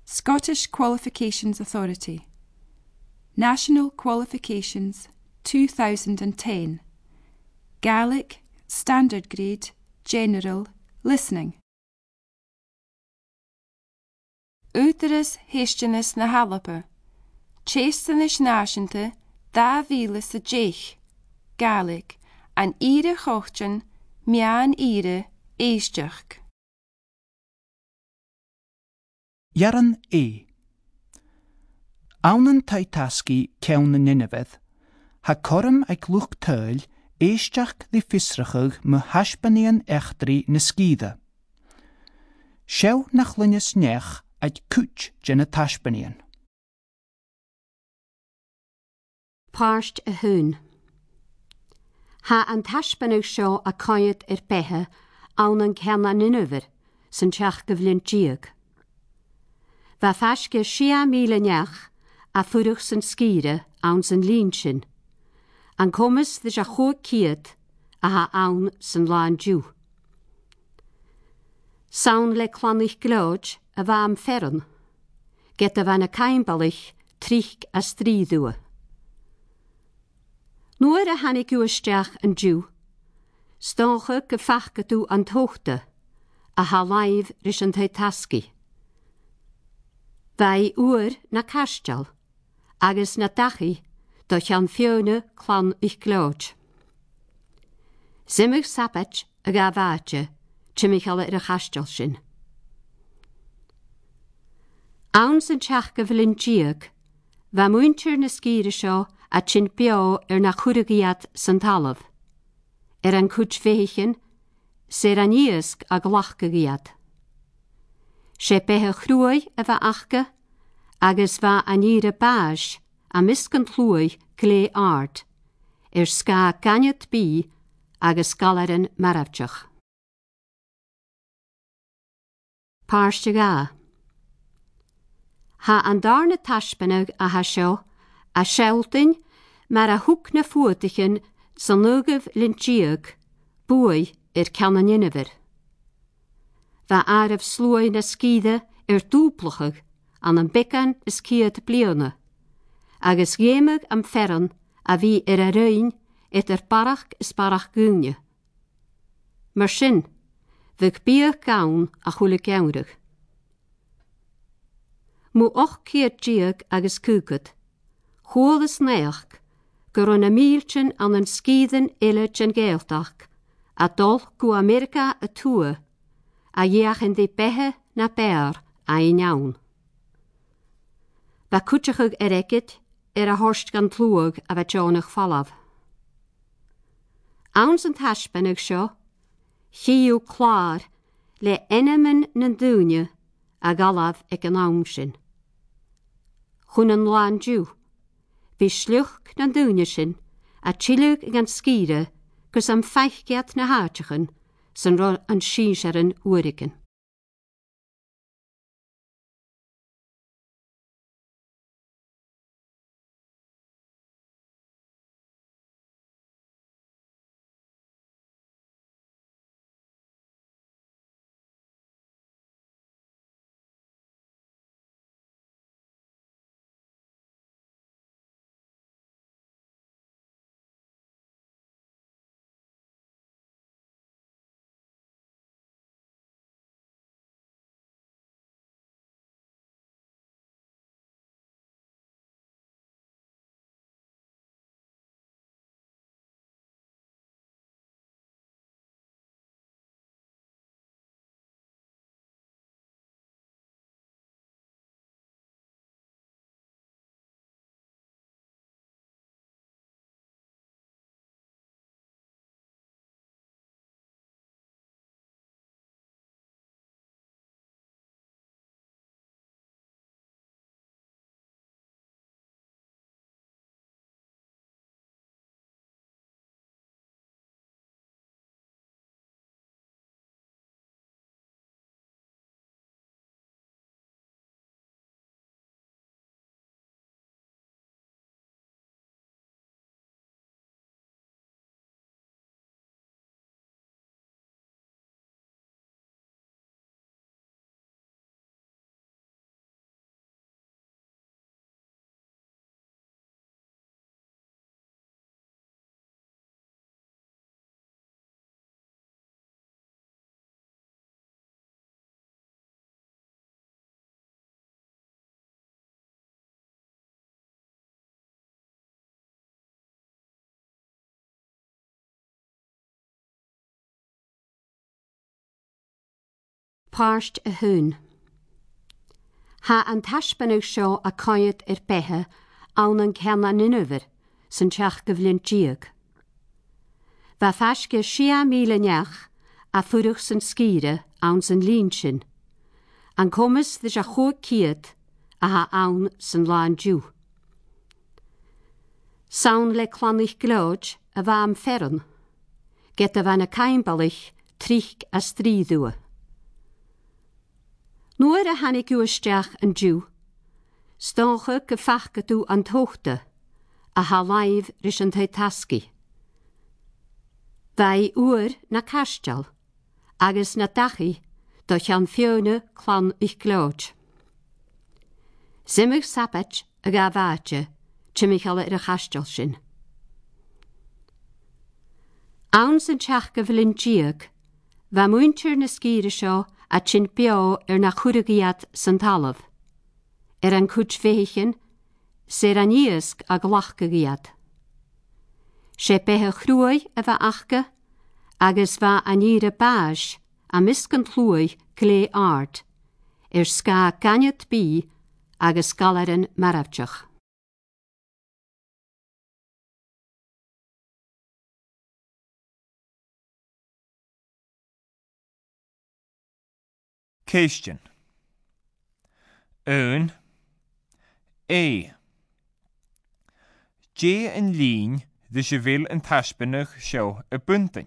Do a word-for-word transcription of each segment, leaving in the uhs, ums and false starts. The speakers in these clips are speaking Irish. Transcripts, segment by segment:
Scottish Qualifications Authority. National Qualifications two thousand ten. Gaelic, Standard Grade, General, Listening. Útaras héisteannas na Hallapa. Chéastanis náisiúnta dá mhíle sa déich. Gaelic, an ire chochtan, meán ire, éisteach. Yaran E. Aunan taitaski cewn na Nineveh, ha corum ag lwch teul, éisteach di fisrachug my hasbanian echtri na skida. Sew nach linnes nech ag cwtch gen y tasbanian. Páist a hún. Ha an tasbanug seo a coiad ar bethe an an ceanna Nineveh, san teach go bhlinn diag. Va fasce sia míle neach a furuch san skire an san lín sin, an comas dhys a chwg ciad a ha awn san láin diw. Sawn le clanich glód a va am ferran, get a van a caimbalich trich a stríðua. Nuair a hannig uisteach an diw, stócha go fachgadú an tóchta a ha laif rys an taitaski. Vai uair na castal, agus na dachi, doch an fiona clan ich glód. Simig sapach a gavaatje, chimichal er a castal sin. Awn sy'n teach gyflyn diag, va mwyntir na sgýre seo a chin bio er na chwrgyad sy'n talaf. Er an cwtch feichen, ser an iasg a glachgygiad. Se behe chrwy a va achge, agus va an ire baj a misgan chlwy gle ard, er ska ganyat bi agus galaren marafjach. Páiste ga. Ha an darna taspanag a ha seo, a sheltin mar a hoek na fuotichen san lugaf lintjiag, bui er canan Nineveh. Va araf sloi na skide er dúplachag an an bekan is kiad bliana, agus gémag am ferran a vi er a ruin et er barach is barach gúnje. Mar sin, vig biach gaun a chule gaurig. Mu och kiad diag agus kúkut, chwol is neach, gur an a míltjen an an skiden illet en geeltach, a dol gu Amerika a tua, a jeach in de behe na bear a in jaun. Ba kutchachug erekit er a horst gan tlúag a va tjónach fallaf. Auns an taspannig seo, chiú klár le enemen na dúne a galaf ag an aumsin. Chun an láin dú, bí sluch na dúne sin a chilug ag an skire gus am feichgeat na hátechen san ro an síserin uirigen. páirst a hún. Ha an taispannig seo a coiad ar bethe an an ceanna Nineveh san teach go bhlinn diag. Ba feisce sia míle neach a furuch san scíre an san lín sin. An comas dhys a chwg ciad a ha awn san láin diw. Sawn le clanich glód a fa am ferron, get a fan y caimbalich trich a stríðua. Noor a hannig uwsteach an diw, stonge gefachgetú an tochte, a ha laif rys an taski. Vai uur na kastal, agus na dachi, doch an fione clan ich glód. Simmig sapet a ga vaatje, Michael er a kastal sin. Awn sy'n teach gyflyn diag, fa mwyntir na sgýr seo a tyn bio er na chwrgyad sy'n talaf. Er an cwt feichen, ser an iasg a glachgyad. Se behe chrwy a fa achge, agus fa an ire baj a misgan llwy gle ard, er ska ganiad bi agus galaren marafjach. Céistin. Ún. É. Dé an lín de se bhfuil an taispeanach seo a buntain.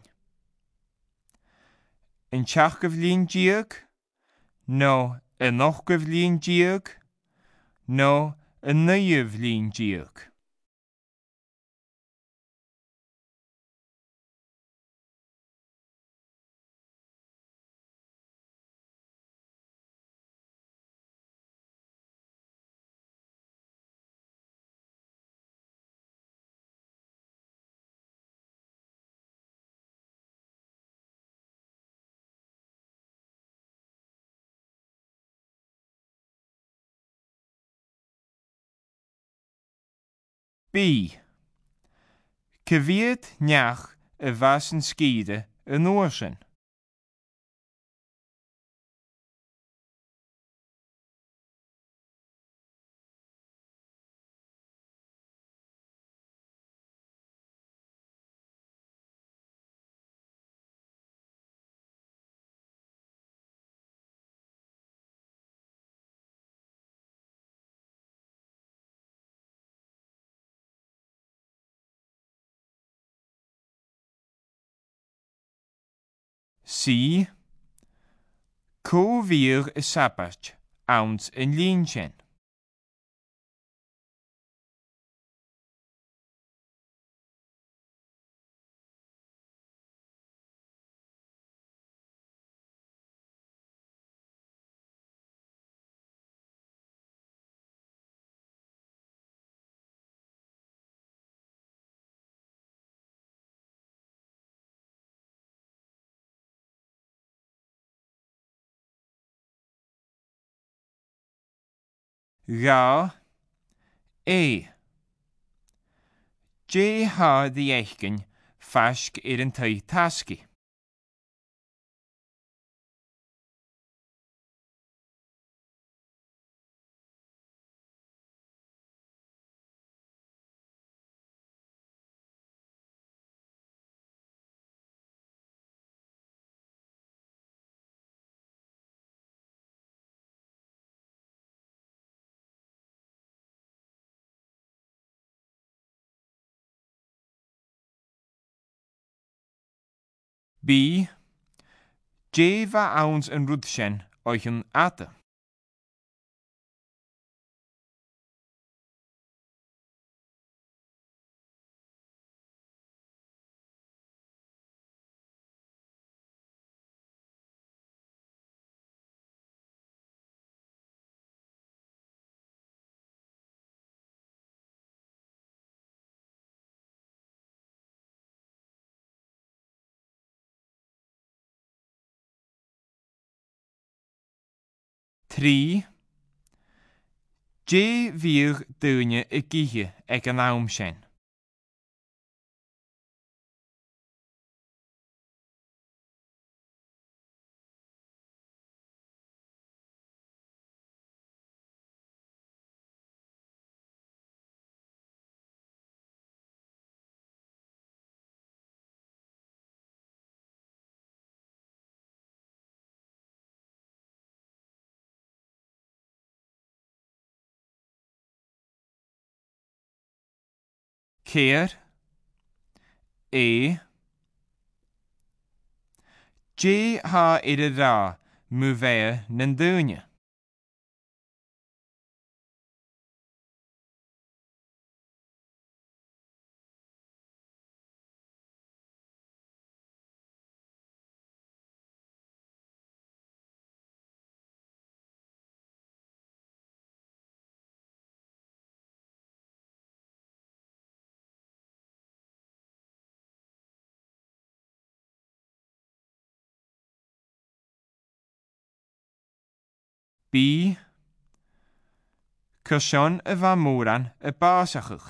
An teach go bhlíon diag, nó a noch go bhlíon diag, nó a nua bhlíon diag. B. Cyfiad neach y fas yn sgide yn orsyn. C. Cóvír y sabbat awns yn lín sin. Ga. E. Dé ha di eichgin fasg ir yn tai taski. B. Dé va awns yn rwdsien oich yn ata. Trí. Dé vír dúine y gíthe ag an am sin. Ceir, é, Dé ha idir rá mu bheith nan dúine. Bí, cosisión a bha móran a báiseachach.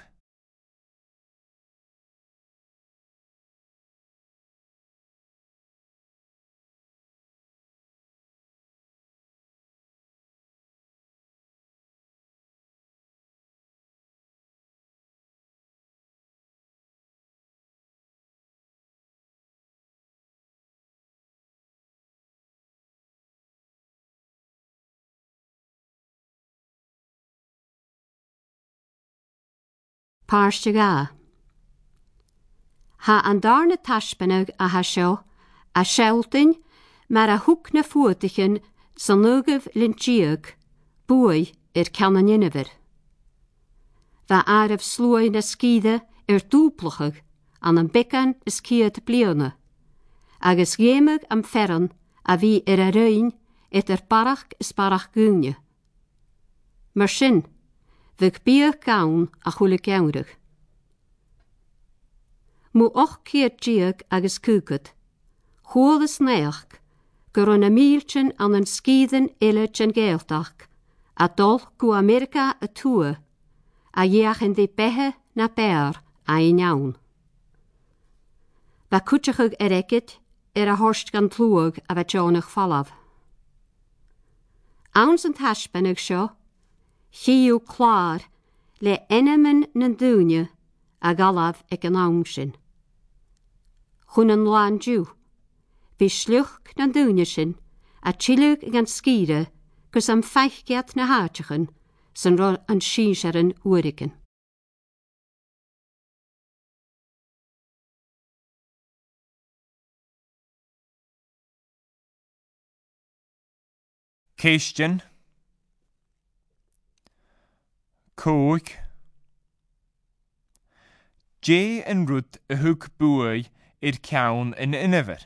Páirste gá. Ha an darna taispeanag a ha seo, a seoltain mar a thug na fuaitichin san nugah lintíag, buai ar ceanna Nineveh. Bha arab slúi na scíide ar dúplachag an an becan is ciad bliana, agus géimeg am ferran a bhí ar a rain et ar barach is barach gúne. Mar sin, bhig bíoch gaun a chula geamrach. Mú och ciad díag agus cúgad, chóil is neach, gur an a míltin an an scídan ile an géaltach, a dul go America a tua, a dhéachan di bethe na bear a i neaun. Ba cúteachag ar egid ar a horst gan tlúag a bheith teánach fallaf. Ans an taispeanag seo, chiú clár le enemin na dúine a galaf ag an am sin. Chun an láin dú, bhí sluch na dúine sin a tílug ag an scíre gus am feichgeat na háitechan san ro an síos ar an uirigen. Céistin, cóig, Dé an rút a thug buai ir ceann in Nineveh.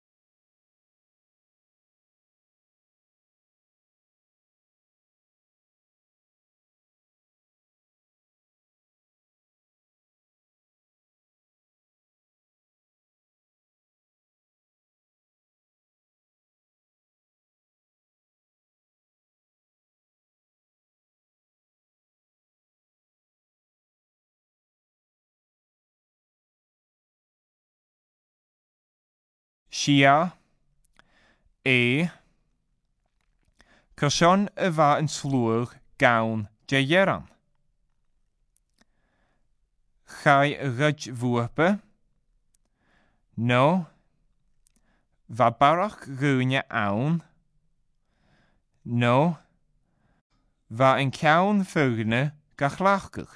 Sia, é, cosisión a bha an slúach gaun de dhéran. Chai rud bhuapa, nó, bha barach gúine ann, nó, bha an ceann fúgne ga chlachgach.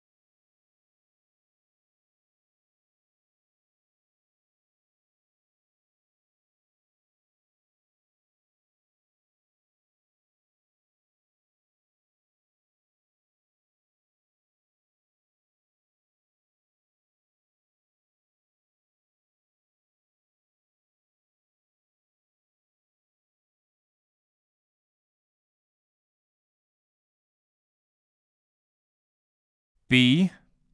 Bí,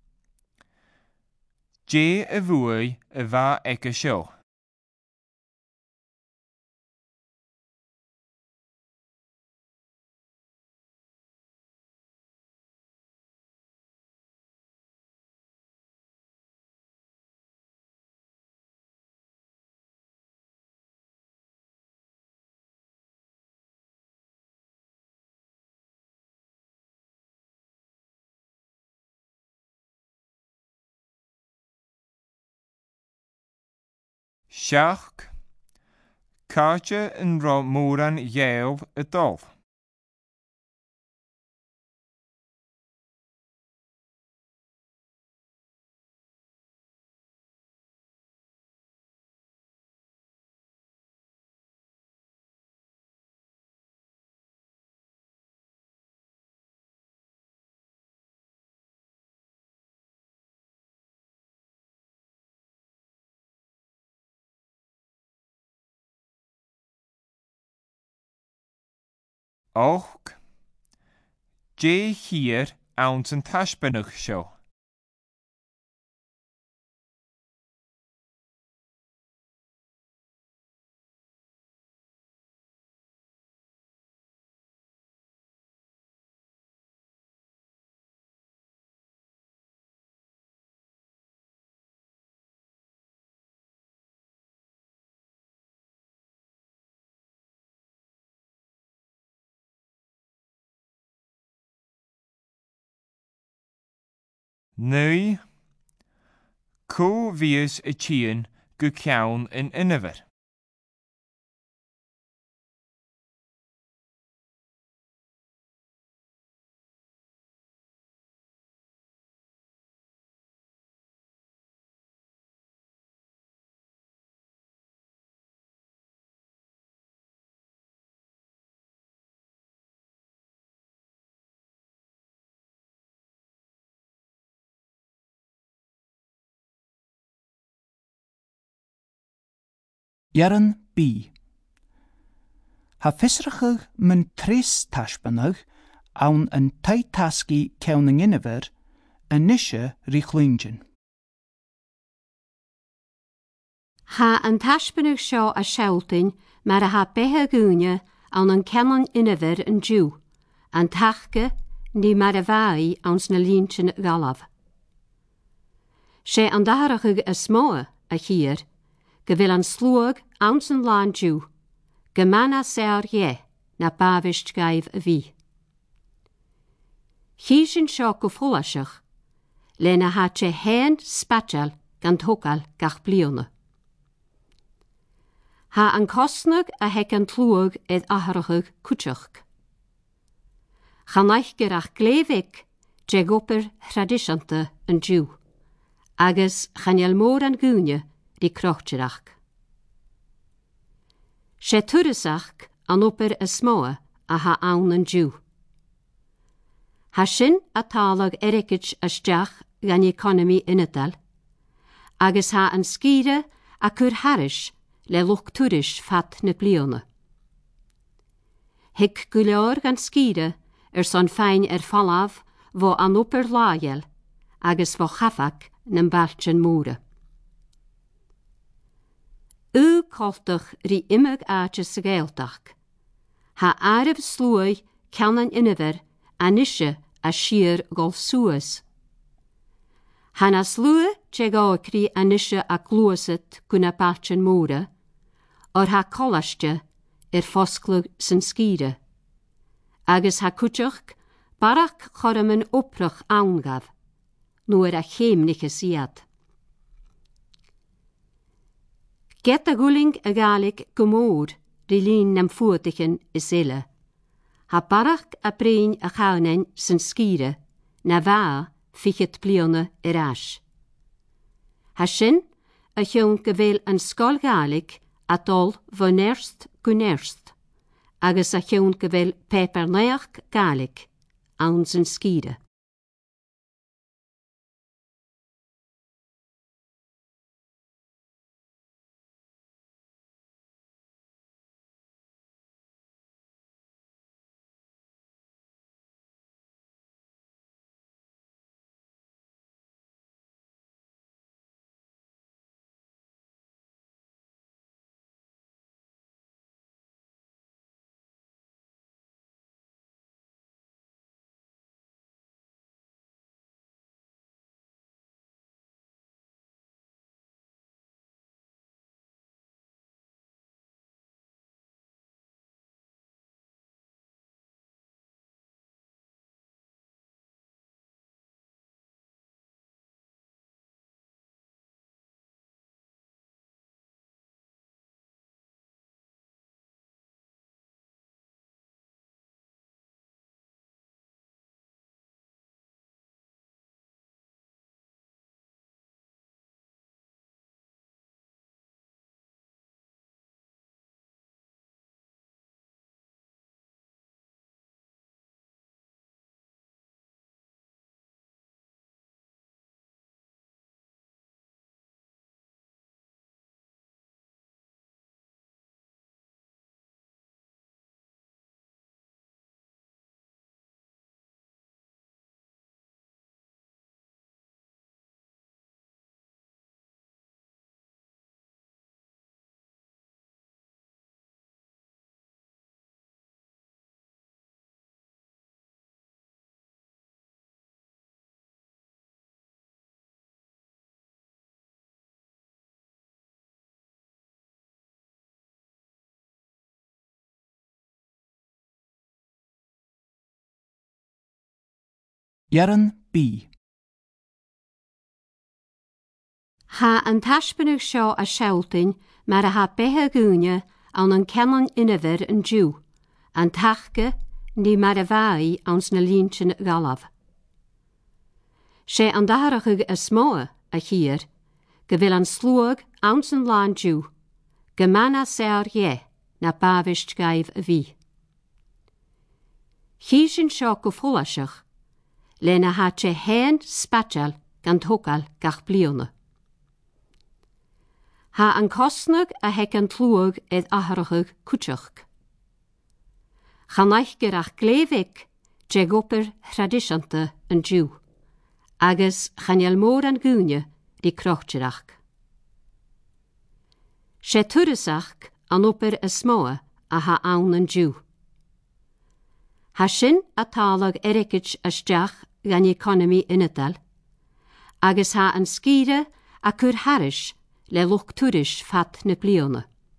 Dé a bhuai a bha ag a seo. Seach, cáte an rá móran dhéamh a dul. Och, dé hir ans an taispeanach seo. Nu, có vies y tían go ceann in inniver. Jaran B. Ha fisrachig min tris taispanach an an taitaski ceanning inniver a nisha richlingin. Ha an taispeanach seo a seoltain mar a ha bethe gúine an an ceann inniver an dú, an tachge ní mar a bhai ans na líntin galaf. Sé an daharachig a smóa a hir, go bhfuil an slúag ans an lán dú, go mana séir je na bavist gaibh a bhí. Hí sin seo go fólaseach, le na ha sé hen spatial gan tógal gach bliona. Ha an cosnag a hec an tlúag edd aharachig cúteach. Chanaich gyrach glévig je goper tradisante an dú, agus chanel mór an gúne di crochtirach. Sé turisach an oper a smóa a ha aun an dú. Ha sin a talag erikich asteach gan economy inadal, agus ha an skire a cur harish le loch turis fat na bliona. Hic guleor gan skire er son fein er fallaf vo an oper laiel, agus vo chafak nan balchen moere. U koltach ri imig aatje se geeltach. Ha arif slúi canan inniver anisje a sier gol suas. Han a slúi je gaakri anisje a glúasit guna balchen moere, or ha kolastje er fosklug sin skire. Agus ha cúteach barach choramen oprach aungaf, nuair a chéimniche siad. Get a guling a galig gomór ri lín nam fuatichen is ille. Ha barach a brein a chaunen sin skire, na va fichet blione erás. Ha sin a chion gevel an skol galig a dol van erst gunerst, agus a chion gevel peperneach galig aan sin skire. Jeran bí. Ha an taispanach seo a seoltain mar a ha bethe gúne an an ceann inahir an dú, an tachge ní mar a bhaí ans na líntin galaf. Sé an daharachug a smóa a hir, go bhfuil an slúag ans an lán dú, go mana séar je na bavist gaibh a bhí. Hí sin seo go fólaseach, le na hat sé hen spatial gan tógal gach bliona. Ha an cosnag a hec an tlúag edd aharachug cúteach. Chanaich gyrach glévig je goper tradisianta an djú, agus chanel mór an gúne di crochtirach. Sé turisach an oper a smóa a ha aun an djú. Ha sin a talag erikich a stiach gan economy inadal, agus ha an skire a cur harish le luchtúris fat na bliona.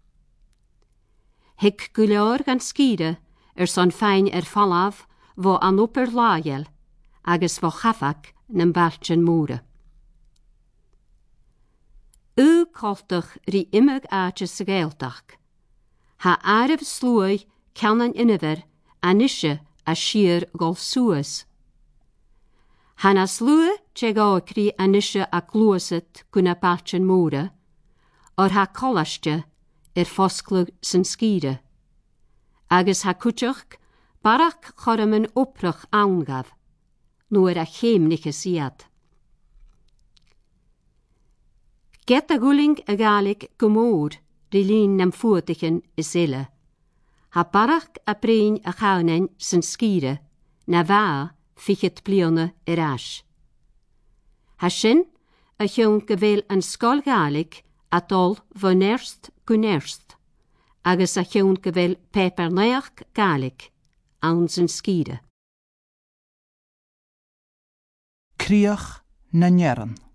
Hic guleor gan skire er son fein er fallaf vo an oper lájel, agus vo chafak nan baltjen móre. U koltach ri imig aatje sa geeltach. Ha arif slúi ceannan inniver anisje a sier gol suas. Han a slúi je gákri anisje a glúasit guna baltjen móre, or ha kolastje er fosklug san skire. Agus ha cúteach barach choraman oprach aungaf, nuair a chéimniche siad. Get a guling a galig gomór ri lín nam fuatichen is ille. Ha barach a brein a chaunen san skire, na va fichet blione erás. Ha sin a chion gevel an skol galig a dol van erst gunerst, agus a chion gevel peperneach galig aan san skire. Criach na njeran.